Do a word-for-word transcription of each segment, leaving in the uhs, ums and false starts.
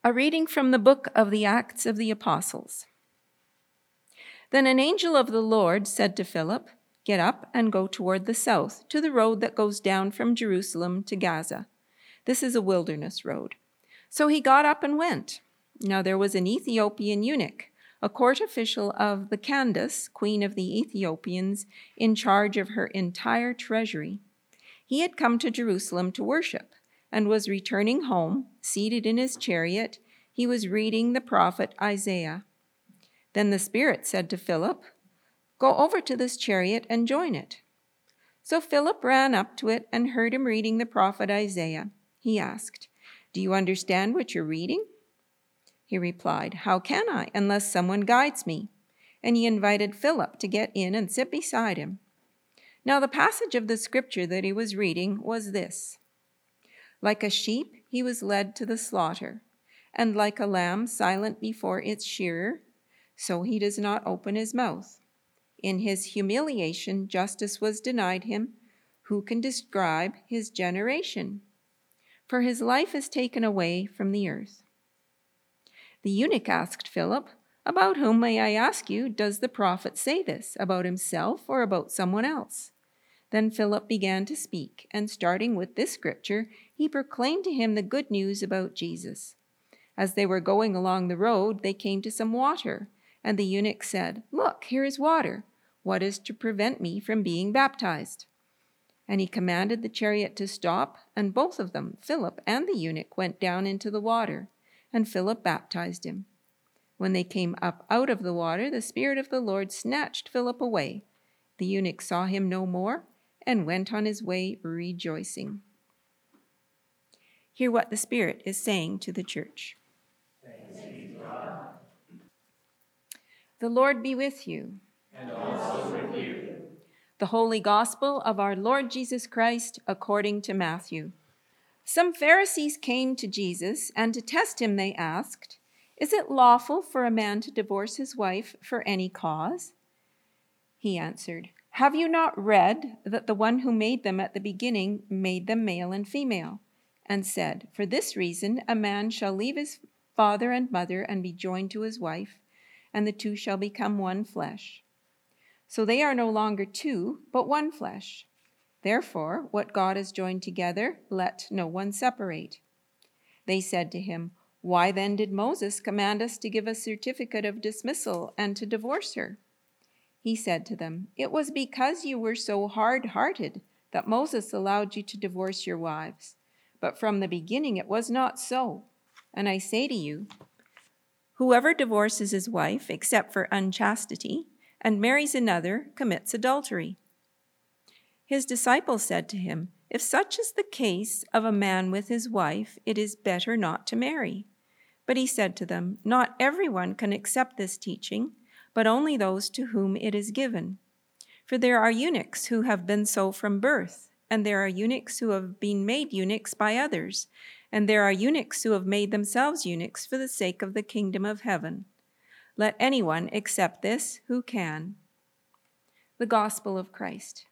A reading from the book of the Acts of the Apostles. Then an angel of the Lord said to Philip, "Get up and go toward the south, to the road that goes down from Jerusalem to Gaza. This is a wilderness road." So he got up and went. Now there was an Ethiopian eunuch, a court official of the Candace, queen of the Ethiopians, in charge of her entire treasury. He had come to Jerusalem to worship, and was returning home, seated in his chariot. He was reading the prophet Isaiah. Then the Spirit said to Philip, "Go over to this chariot and join it." So Philip ran up to it and heard him reading the prophet Isaiah. He asked, "Do you understand what you're reading?" He replied, "How can I, unless someone guides me?" And he invited Philip to get in and sit beside him. Now the passage of the scripture that he was reading was this: "Like a sheep he was led to the slaughter, and like a lamb silent before its shearer, so he does not open his mouth. In his humiliation justice was denied him. Who can describe his generation? For his life is taken away from the earth." The eunuch asked Philip, "About whom, may I ask you, does the prophet say this, about himself or about someone else?" Then Philip began to speak, and starting with this scripture, he proclaimed to him the good news about Jesus. As they were going along the road, they came to some water, and the eunuch said, "Look, here is water. What is to prevent me from being baptized?" And he commanded the chariot to stop, and both of them, Philip and the eunuch, went down into the water, and Philip baptized him. When they came up out of the water, the Spirit of the Lord snatched Philip away. The eunuch saw him no more, and went on his way rejoicing. Hear what the Spirit is saying to the church. Thanks be to God. The Lord be with you. And also with you. The Holy Gospel of our Lord Jesus Christ according to Matthew. Some Pharisees came to Jesus, and to test him they asked, "Is it lawful for a man to divorce his wife for any cause?" He answered, "Have you not read that the one who made them at the beginning made them male and female, and said, 'For this reason a man shall leave his father and mother and be joined to his wife, and the two shall become one flesh'? So they are no longer two, but one flesh. Therefore, what God has joined together, let no one separate." They said to him, "Why then did Moses command us to give a certificate of dismissal and to divorce her?" He said to them, "It was because you were so hard-hearted that Moses allowed you to divorce your wives. But from the beginning it was not so. And I say to you, whoever divorces his wife, except for unchastity, and marries another, commits adultery." His disciples said to him, "If such is the case of a man with his wife, it is better not to marry." But he said to them, "Not everyone can accept this teaching, but only those to whom it is given. For there are eunuchs who have been so from birth, and there are eunuchs who have been made eunuchs by others, and there are eunuchs who have made themselves eunuchs for the sake of the kingdom of heaven. Let anyone accept this who can." The Gospel of Christ.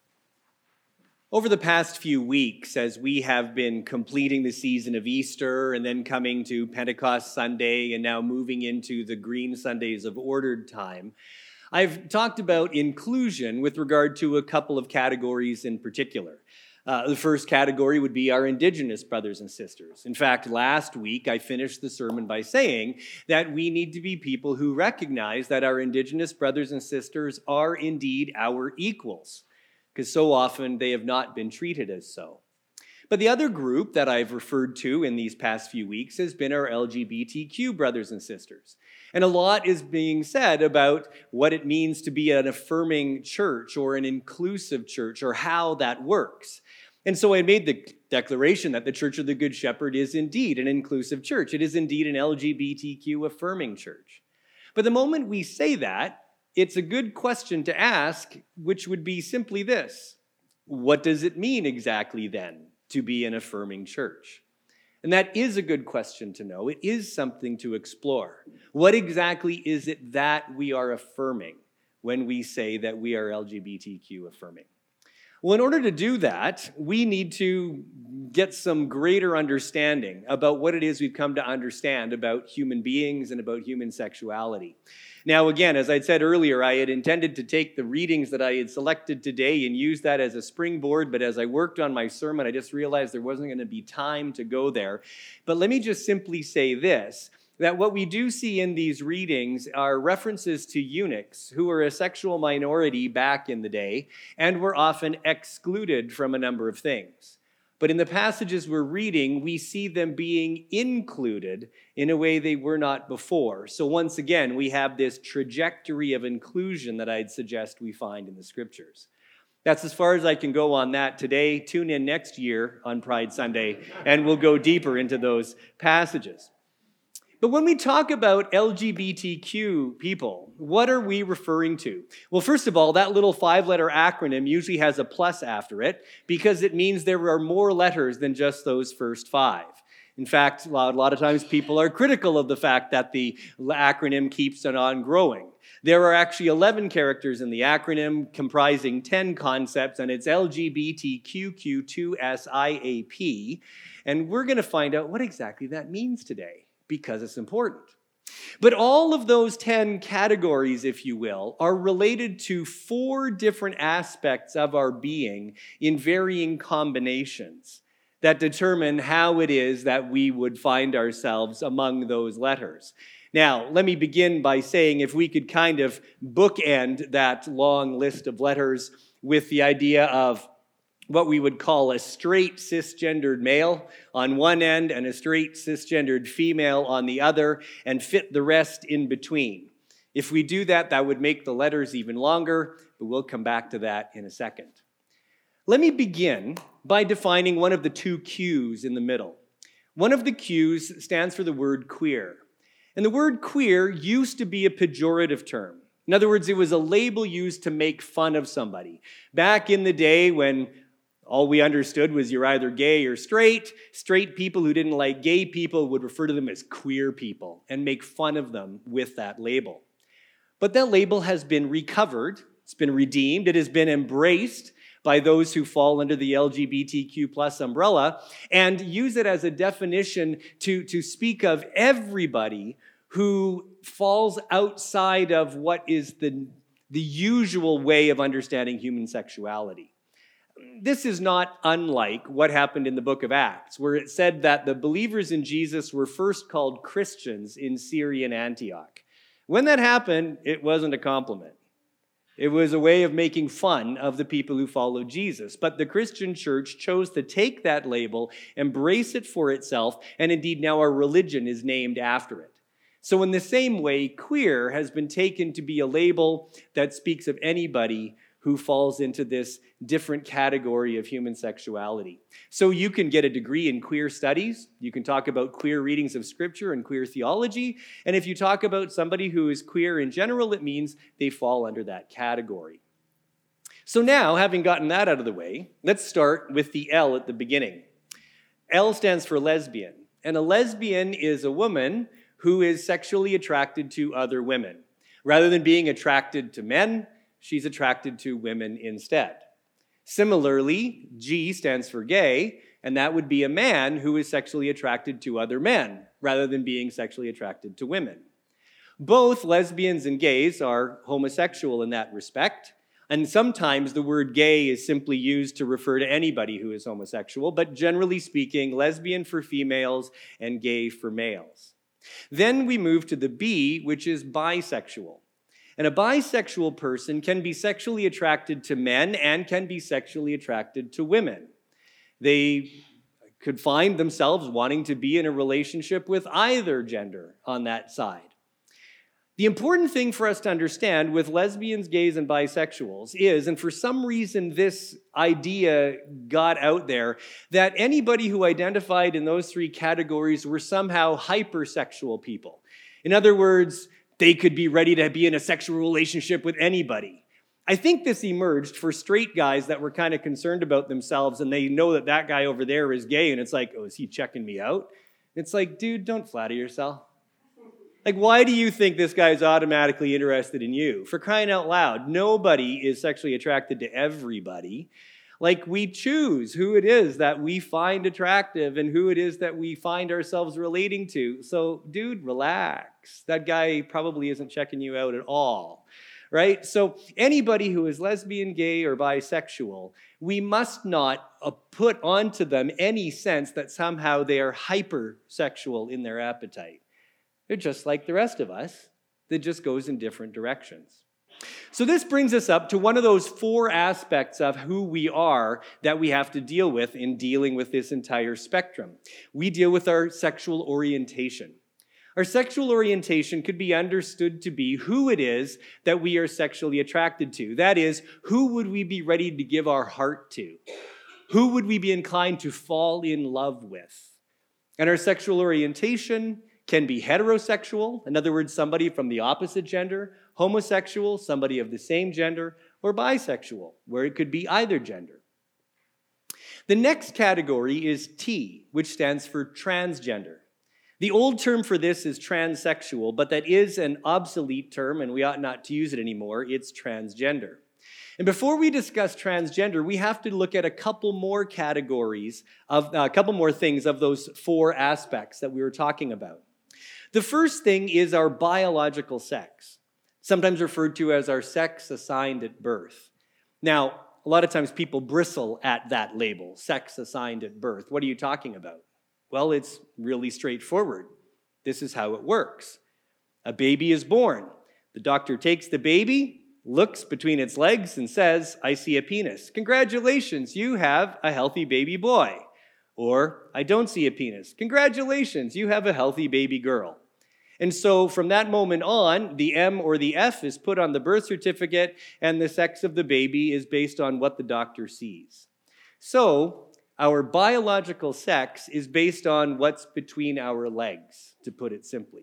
Over the past few weeks, as we have been completing the season of Easter and then coming to Pentecost Sunday and now moving into the Green Sundays of Ordered Time, I've talked about inclusion with regard to a couple of categories in particular. Uh, the first category would be our Indigenous brothers and sisters. In fact, last week I finished the sermon by saying that we need to be people who recognize that our Indigenous brothers and sisters are indeed our equals, because so often they have not been treated as so. But the other group that I've referred to in these past few weeks has been our L G B T Q brothers and sisters. And a lot is being said about what it means to be an affirming church or an inclusive church or how that works. And so I made the declaration that the Church of the Good Shepherd is indeed an inclusive church. It is indeed an L G B T Q affirming church. But the moment we say that, it's a good question to ask, which would be simply this: what does it mean exactly then to be an affirming church? And that is a good question to know. It is something to explore. What exactly is it that we are affirming when we say that we are L G B T Q affirming? Well, in order to do that, we need to get some greater understanding about what it is we've come to understand about human beings and about human sexuality. Now, again, as I said earlier, I had intended to take the readings that I had selected today and use that as a springboard, but as I worked on my sermon, I just realized there wasn't going to be time to go there. But let me just simply say this, that what we do see in these readings are references to eunuchs who were a sexual minority back in the day and were often excluded from a number of things. But in the passages we're reading, we see them being included in a way they were not before. So once again, we have this trajectory of inclusion that I'd suggest we find in the scriptures. That's as far as I can go on that today. Tune in next year on Pride Sunday, and we'll go deeper into those passages. But when we talk about L G B T Q people, what are we referring to? Well, first of all, that little five-letter acronym usually has a plus after it because it means there are more letters than just those first five. In fact, a lot, a lot of times people are critical of the fact that the acronym keeps on growing. There are actually eleven characters in the acronym comprising ten concepts, and it's L G B T Q Q two S I A P. And we're going to find out what exactly that means today, because it's important. But all of those ten categories, if you will, are related to four different aspects of our being in varying combinations that determine how it is that we would find ourselves among those letters. Now, let me begin by saying if we could kind of bookend that long list of letters with the idea of what we would call a straight cisgendered male on one end and a straight cisgendered female on the other, and fit the rest in between. If we do that, that would make the letters even longer, but we'll come back to that in a second. Let me begin by defining one of the two Q's in the middle. One of the Q's stands for the word queer. And the word queer used to be a pejorative term. In other words, it was a label used to make fun of somebody. Back in the day when all we understood was you're either gay or straight. Straight people who didn't like gay people would refer to them as queer people and make fun of them with that label. But that label has been recovered. It's been redeemed. It has been embraced by those who fall under the L G B T Q plus umbrella and use it as a definition to, to speak of everybody who falls outside of what is the, the usual way of understanding human sexuality. This is not unlike what happened in the book of Acts, where it said that the believers in Jesus were first called Christians in Syrian Antioch. When that happened, it wasn't a compliment. It was a way of making fun of the people who followed Jesus. But the Christian church chose to take that label, embrace it for itself, and indeed now our religion is named after it. So in the same way, queer has been taken to be a label that speaks of anybody who falls into this different category of human sexuality. So you can get a degree in queer studies. You can talk about queer readings of scripture and queer theology. And if you talk about somebody who is queer in general, it means they fall under that category. So now, having gotten that out of the way, let's start with the L at the beginning. L stands for lesbian. And a lesbian is a woman who is sexually attracted to other women. Rather than being attracted to men, she's attracted to women instead. Similarly, G stands for gay, and that would be a man who is sexually attracted to other men, rather than being sexually attracted to women. Both lesbians and gays are homosexual in that respect, and sometimes the word gay is simply used to refer to anybody who is homosexual, but generally speaking, lesbian for females and gay for males. Then we move to the B, which is bisexual. And a bisexual person can be sexually attracted to men and can be sexually attracted to women. They could find themselves wanting to be in a relationship with either gender on that side. The important thing for us to understand with lesbians, gays, and bisexuals is, and for some reason this idea got out there, that anybody who identified in those three categories were somehow hypersexual people. In other words, they could be ready to be in a sexual relationship with anybody. I think this emerged for straight guys that were kind of concerned about themselves and they know that that guy over there is gay and it's like, oh, is he checking me out? It's like, dude, don't flatter yourself. Like, why do you think this guy's automatically interested in you? For crying out loud, nobody is sexually attracted to everybody. Like we choose who it is that we find attractive and who it is that we find ourselves relating to. So, dude, relax. That guy probably isn't checking you out at all, right? So anybody who is lesbian, gay, or bisexual, we must not uh, put onto them any sense that somehow they are hypersexual in their appetite. They're just like the rest of us. That just goes in different directions. So this brings us up to one of those four aspects of who we are that we have to deal with in dealing with this entire spectrum. We deal with our sexual orientation. Our sexual orientation could be understood to be who it is that we are sexually attracted to. That is, who would we be ready to give our heart to? Who would we be inclined to fall in love with? And our sexual orientation can be heterosexual, in other words, somebody from the opposite gender, homosexual, somebody of the same gender, or bisexual, where it could be either gender. The next category is T, which stands for transgender. The old term for this is transsexual, but that is an obsolete term, and we ought not to use it anymore. It's transgender. And before we discuss transgender, we have to look at a couple more categories, of uh, a couple more things of those four aspects that we were talking about. The first thing is our biological sex, sometimes referred to as our sex assigned at birth. Now, a lot of times people bristle at that label, sex assigned at birth. What are you talking about? Well, it's really straightforward. This is how it works. A baby is born. The doctor takes the baby, looks between its legs, and says, I see a penis. Congratulations, you have a healthy baby boy. Or, I don't see a penis. Congratulations, you have a healthy baby girl. And so from that moment on, the M or the F is put on the birth certificate, and the sex of the baby is based on what the doctor sees. So our biological sex is based on what's between our legs, to put it simply.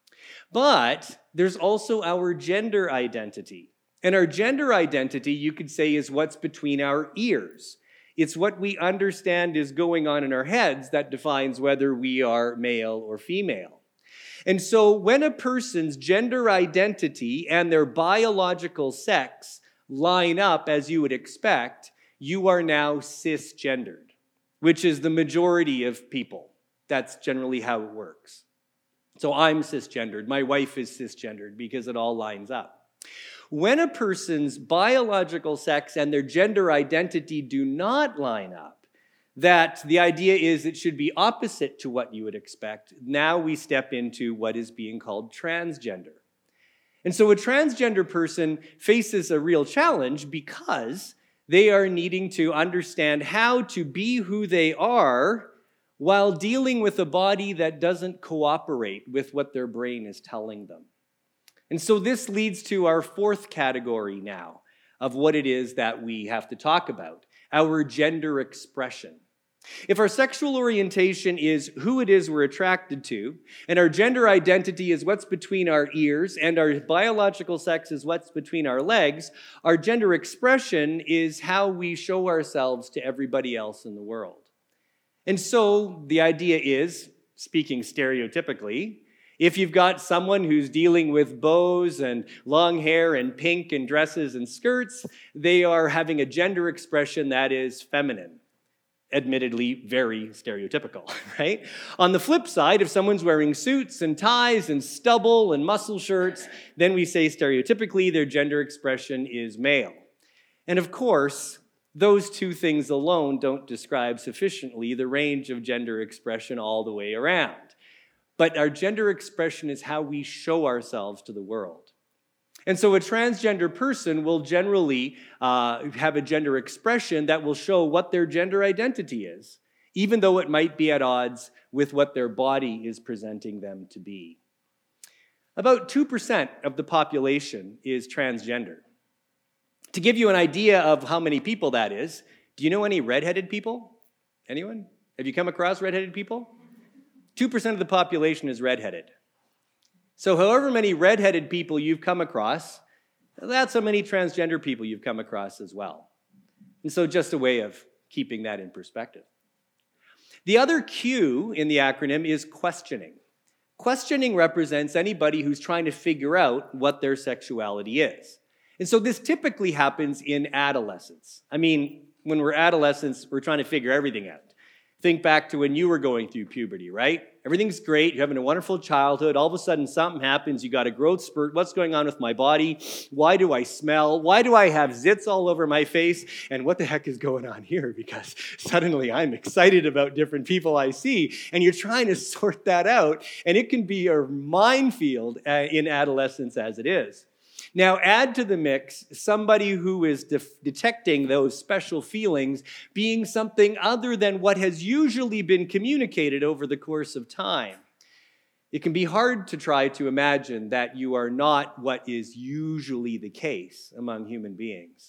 But there's also our gender identity. And our gender identity, you could say, is what's between our ears. It's what we understand is going on in our heads that defines whether we are male or female. And so when a person's gender identity and their biological sex line up as you would expect, you are now cisgendered, which is the majority of people. That's generally how it works. So I'm cisgendered. My wife is cisgendered because it all lines up. When a person's biological sex and their gender identity do not line up, that the idea is it should be opposite to what you would expect, now we step into what is being called transgender. And so a transgender person faces a real challenge because they are needing to understand how to be who they are while dealing with a body that doesn't cooperate with what their brain is telling them. And so this leads to our fourth category now of what it is that we have to talk about, our gender expression. If our sexual orientation is who it is we're attracted to, and our gender identity is what's between our ears, and our biological sex is what's between our legs, our gender expression is how we show ourselves to everybody else in the world. And so the idea is, speaking stereotypically, if you've got someone who's dealing with bows and long hair and pink and dresses and skirts, they are having a gender expression that is feminine. Admittedly, very stereotypical, right? On the flip side, if someone's wearing suits and ties and stubble and muscle shirts, then we say stereotypically their gender expression is male. And of course, those two things alone don't describe sufficiently the range of gender expression all the way around. But our gender expression is how we show ourselves to the world. And so a transgender person will generally uh, have a gender expression that will show what their gender identity is, even though it might be at odds with what their body is presenting them to be. About two percent of the population is transgender. To give you an idea of how many people that is, do you know any redheaded people? Anyone? Have you come across redheaded people? two percent of the population is redheaded. So however many redheaded people you've come across, that's how many transgender people you've come across as well. And so just a way of keeping that in perspective. The other Q in the acronym is questioning. Questioning represents anybody who's trying to figure out what their sexuality is. And so this typically happens in adolescence. I mean, when we're adolescents, we're trying to figure everything out. Think back to when you were going through puberty, right? Everything's great. You're having a wonderful childhood. All of a sudden, something happens. You got a growth spurt. What's going on with my body? Why do I smell? Why do I have zits all over my face? And what the heck is going on here? Because suddenly I'm excited about different people I see. And you're trying to sort that out. And it can be a minefield uh, in adolescence as it is. Now, add to the mix somebody who is de- detecting those special feelings being something other than what has usually been communicated over the course of time. It can be hard to try to imagine that you are not what is usually the case among human beings.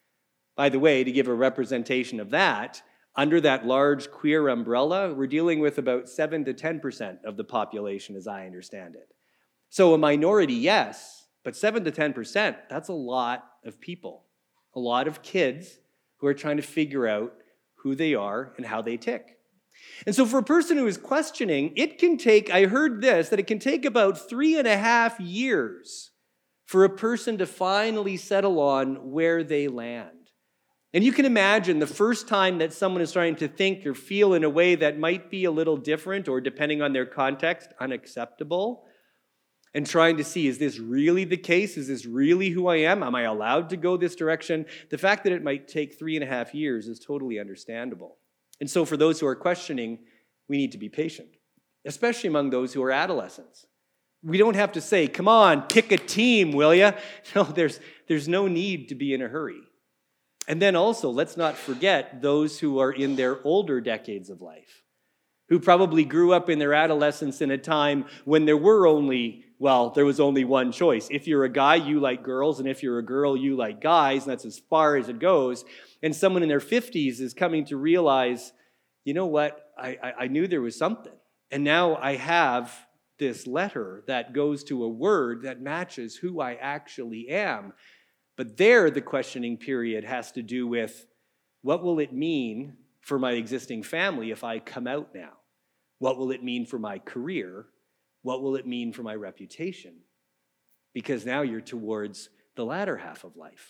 By the way, to give a representation of that, under that large queer umbrella, we're dealing with about seven to ten percent of the population, as I understand it. So a minority, yes. But seven to ten percent, that's a lot of people, a lot of kids who are trying to figure out who they are and how they tick. And so for a person who is questioning, it can take, I heard this, that it can take about three and a half years for a person to finally settle on where they land. And you can imagine the first time that someone is starting to think or feel in a way that might be a little different or, depending on their context, unacceptable. And trying to see, is this really the case? Is this really who I am? Am I allowed to go this direction? The fact that it might take three and a half years is totally understandable. And so for those who are questioning, we need to be patient, especially among those who are adolescents. We don't have to say, come on, pick a team, will you? No, there's, there's no need to be in a hurry. And then also, let's not forget those who are in their older decades of life, who probably grew up in their adolescence in a time when there were only, well, there was only one choice. If you're a guy, you like girls, and if you're a girl, you like guys, and that's as far as it goes. And someone in their fifties is coming to realize, you know what, I, I, I knew there was something. And now I have this letter that goes to a word that matches who I actually am. But there, the questioning period has to do with, what will it mean for my existing family if I come out now? What will it mean for my career? What will it mean for my reputation? Because now you're towards the latter half of life.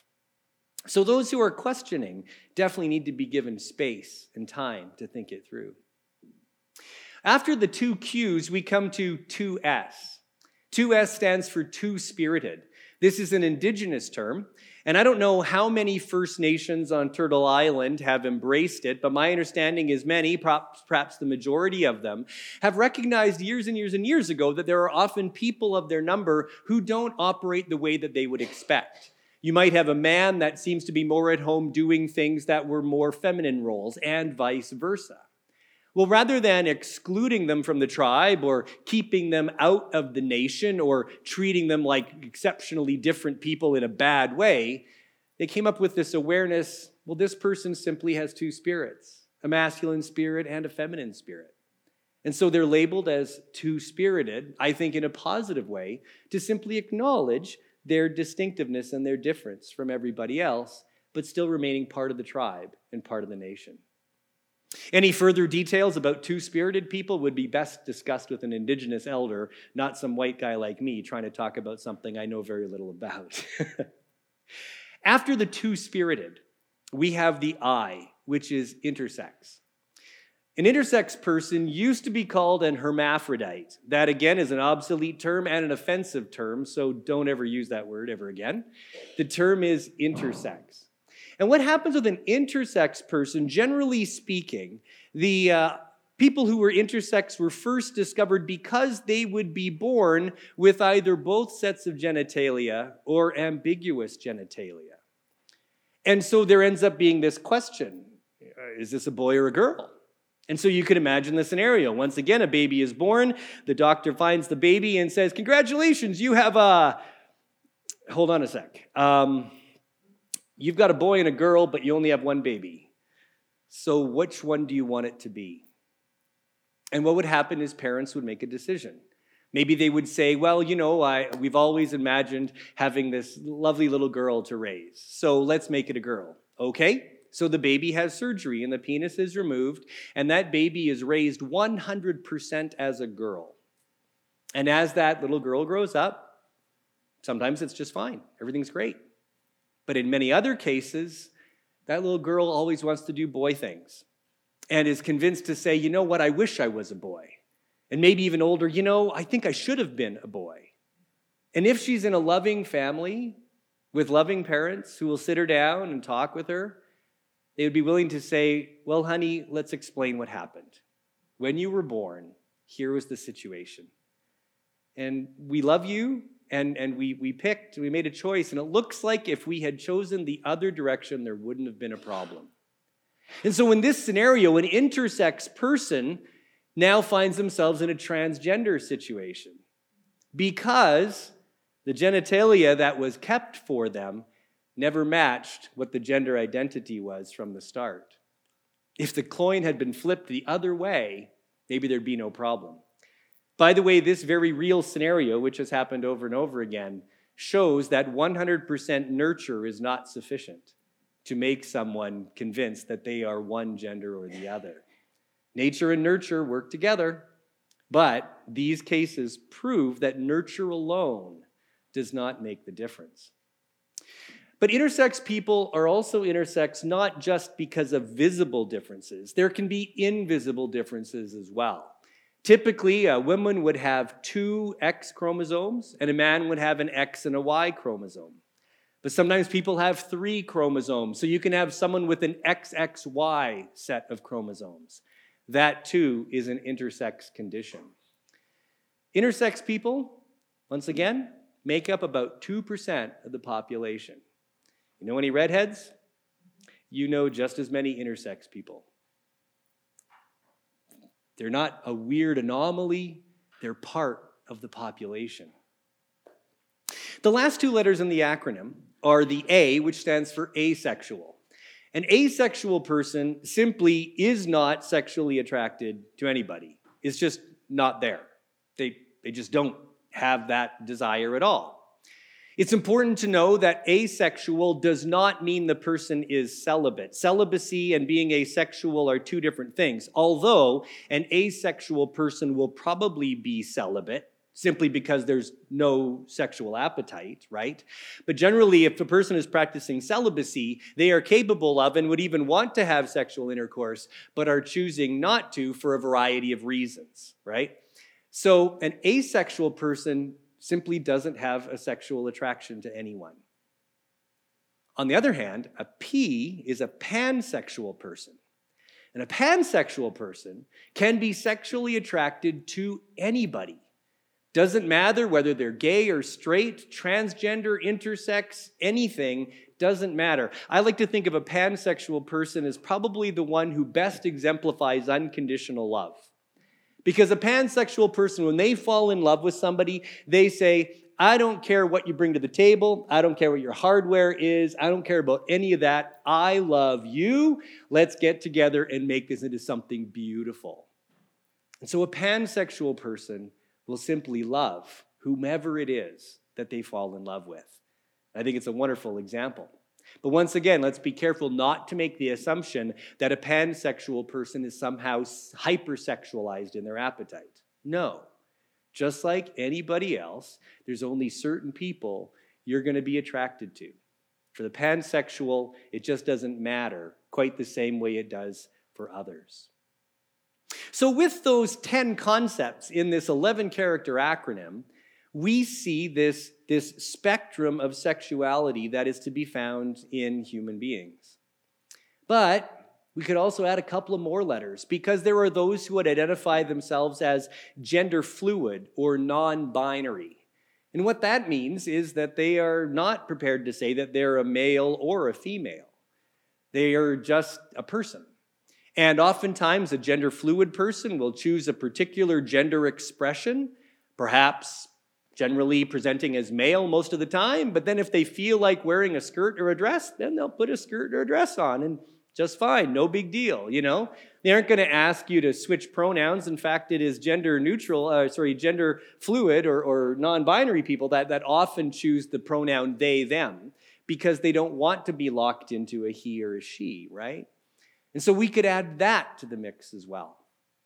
So those who are questioning definitely need to be given space and time to think it through. After the two Q's, we come to two S. two S stands for two-spirited. This is an indigenous term, and I don't know how many First Nations on Turtle Island have embraced it, but my understanding is many, perhaps, perhaps the majority of them, have recognized years and years and years ago that there are often people of their number who don't operate the way that they would expect. You might have a man that seems to be more at home doing things that were more feminine roles, and vice versa. Well, rather than excluding them from the tribe or keeping them out of the nation or treating them like exceptionally different people in a bad way, they came up with this awareness, well, this person simply has two spirits, a masculine spirit and a feminine spirit. And so they're labeled as two-spirited, I think in a positive way, to simply acknowledge their distinctiveness and their difference from everybody else, but still remaining part of the tribe and part of the nation. Any further details about two-spirited people would be best discussed with an indigenous elder, not some white guy like me trying to talk about something I know very little about. After the two-spirited, we have the I, which is intersex. An intersex person used to be called an hermaphrodite. That, again, is an obsolete term and an offensive term, so don't ever use that word ever again. The term is intersex. And what happens with an intersex person, generally speaking, the uh, people who were intersex were first discovered because they would be born with either both sets of genitalia or ambiguous genitalia. And so there ends up being this question, is this a boy or a girl? And so you can imagine the scenario. Once again, a baby is born, the doctor finds the baby and says, congratulations, you have a, hold on a sec. Um, You've got a boy and a girl, but you only have one baby. So which one do you want it to be? And what would happen is parents would make a decision. Maybe they would say, well, you know, I, we've always imagined having this lovely little girl to raise, so let's make it a girl. Okay, so the baby has surgery and the penis is removed, and that baby is raised one hundred percent as a girl. And as that little girl grows up, sometimes it's just fine. Everything's great. But in many other cases, That little girl always wants to do boy things and is convinced to say, you know what, I wish I was a boy. And maybe even older, you know, I think I should have been a boy. And if she's in a loving family with loving parents who will sit her down and talk with her, they would be willing to say, well, honey, let's explain what happened. When you were born, here was the situation. And we love you, and, and we, we picked, we made a choice, and it looks like if we had chosen the other direction, there wouldn't have been a problem. And so in this scenario, an intersex person now finds themselves in a transgender situation because the genitalia that was kept for them never matched what the gender identity was from the start. If the coin had been flipped the other way, maybe there'd be no problem. By the way, this very real scenario, which has happened over and over again, shows that one hundred percent nurture is not sufficient to make someone convinced that they are one gender or the other. Nature and nurture work together, but these cases prove that nurture alone does not make the difference. But intersex people are also intersex not just because of visible differences. There can be invisible differences as well. Typically, a woman would have two X chromosomes, and a man would have an X and a Y chromosome. But sometimes people have three chromosomes, so you can have someone with an X X Y set of chromosomes. That, too, is an intersex condition. Intersex people, once again, make up about two percent of the population. You know any redheads? You know just as many intersex people. They're not a weird anomaly. They're part of the population. The last two letters in the acronym are the A, which stands for asexual. An asexual person simply is not sexually attracted to anybody. It's just not there. They, they just don't have that desire at all. It's important to know that asexual does not mean the person is celibate. Celibacy and being asexual are two different things, although an asexual person will probably be celibate simply because there's no sexual appetite, right? But generally, if a person is practicing celibacy, they are capable of and would even want to have sexual intercourse, but are choosing not to for a variety of reasons, right? So an asexual person simply doesn't have a sexual attraction to anyone. On the other hand, a P is a pansexual person. And a pansexual person can be sexually attracted to anybody. Doesn't matter whether they're gay or straight, transgender, intersex, anything, doesn't matter. I like to think of a pansexual person as probably the one who best exemplifies unconditional love. Because a pansexual person, when they fall in love with somebody, they say, I don't care what you bring to the table. I don't care what your hardware is. I don't care about any of that. I love you. Let's get together and make this into something beautiful. And so a pansexual person will simply love whomever it is that they fall in love with. I think it's a wonderful example. But once again, let's be careful not to make the assumption that a pansexual person is somehow hypersexualized in their appetite. No. Just like anybody else, there's only certain people you're going to be attracted to. For the pansexual, it just doesn't matter quite the same way it does for others. So with those ten concepts in this eleven-character acronym, we see this, this spectrum of sexuality that is to be found in human beings. But we could also add a couple of more letters because there are those who would identify themselves as gender fluid or non-binary. And what that means is that they are not prepared to say that they're a male or a female. They are just a person. And oftentimes a gender fluid person will choose a particular gender expression, perhaps generally presenting as male most of the time, but then if they feel like wearing a skirt or a dress, then they'll put a skirt or a dress on and just fine, no big deal, you know? They aren't going to ask you to switch pronouns. In fact, it is gender neutral, uh, sorry, gender fluid or, or non-binary people that, that often choose the pronoun they, them, because they don't want to be locked into a he or a she, right? And so we could add that to the mix as well.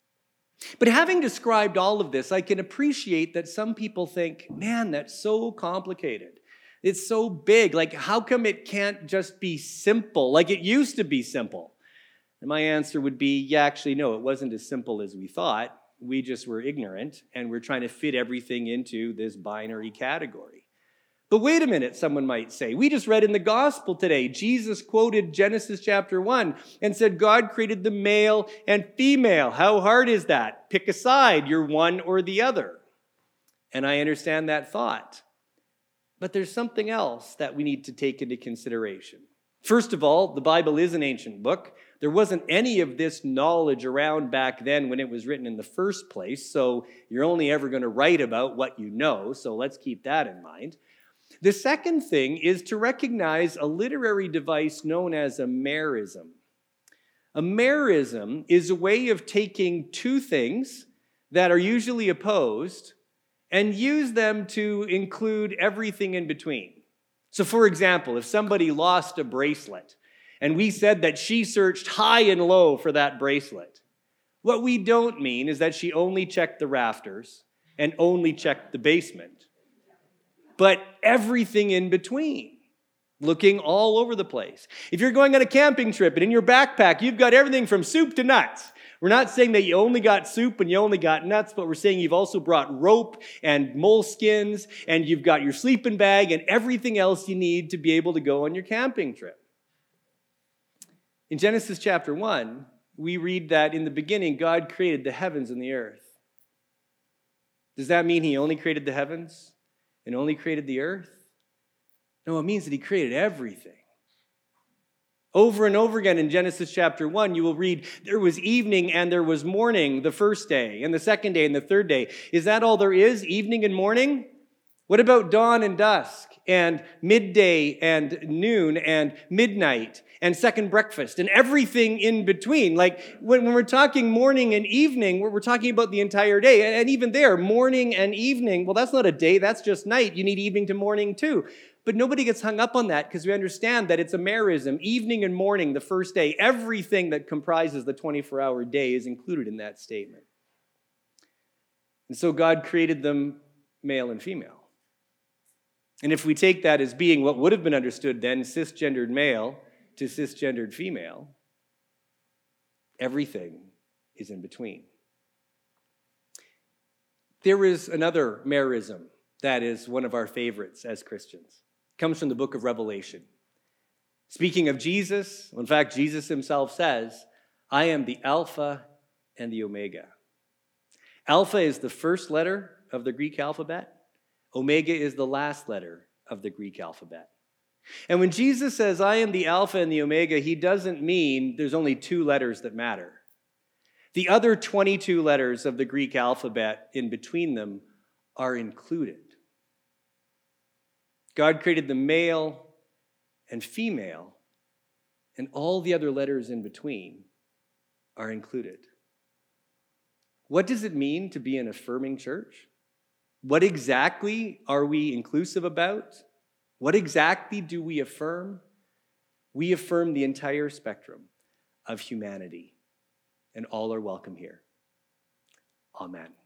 But having described all of this, I can appreciate that some people think, man, that's so complicated. It's so big. Like, how come it can't just be simple? Like it used to be simple. And my answer would be, yeah, actually, no, it wasn't as simple as we thought. We just were ignorant, and we're trying to fit everything into this binary category. But wait a minute, someone might say. We just read in the gospel today, Jesus quoted Genesis chapter one and said, God created the male and female. How hard is that? Pick a side. You're one or the other. And I understand that thought. But there's something else that we need to take into consideration. First of all, the Bible is an ancient book. There wasn't any of this knowledge around back then when it was written in the first place, so you're only ever going to write about what you know, so let's keep that in mind. The second thing is to recognize a literary device known as a merism. A merism is a way of taking two things that are usually opposed and use them to include everything in between. So for example, if somebody lost a bracelet, and we said that she searched high and low for that bracelet, what we don't mean is that she only checked the rafters and only checked the basement, but everything in between, looking all over the place. If you're going on a camping trip and in your backpack, you've got everything from soup to nuts. We're not saying that you only got soup and you only got nuts, but we're saying you've also brought rope and moleskins, and you've got your sleeping bag and everything else you need to be able to go on your camping trip. In Genesis chapter one, we read that in the beginning, God created the heavens and the earth. Does that mean he only created the heavens and only created the earth? No, it means that he created everything. Over and over again in Genesis chapter one, you will read, there was evening and there was morning the first day, and the second day and the third day. Is that all there is, evening and morning? What about dawn and dusk, and midday and noon and midnight and second breakfast and everything in between? Like when, when we're talking morning and evening, we're, we're talking about the entire day. And, and even there, morning and evening, well, that's not a day, that's just night. You need evening to morning too. But nobody gets hung up on that because we understand that it's a merism. Evening and morning, the first day, everything that comprises the twenty-four hour day is included in that statement. And so God created them male and female. And if we take that as being what would have been understood then, cisgendered male to cisgendered female, everything is in between. There is another merism that is one of our favorites as Christians. It comes from the book of Revelation. Speaking of Jesus, in fact, Jesus himself says, I am the Alpha and the Omega. Alpha is the first letter of the Greek alphabet. Omega is the last letter of the Greek alphabet. And when Jesus says, I am the Alpha and the Omega, he doesn't mean there's only two letters that matter. The other twenty-two letters of the Greek alphabet in between them are included. God created the male and female, and all the other letters in between are included. What does it mean to be an affirming church? What exactly are we inclusive about? What exactly do we affirm? We affirm the entire spectrum of humanity, and all are welcome here. Amen.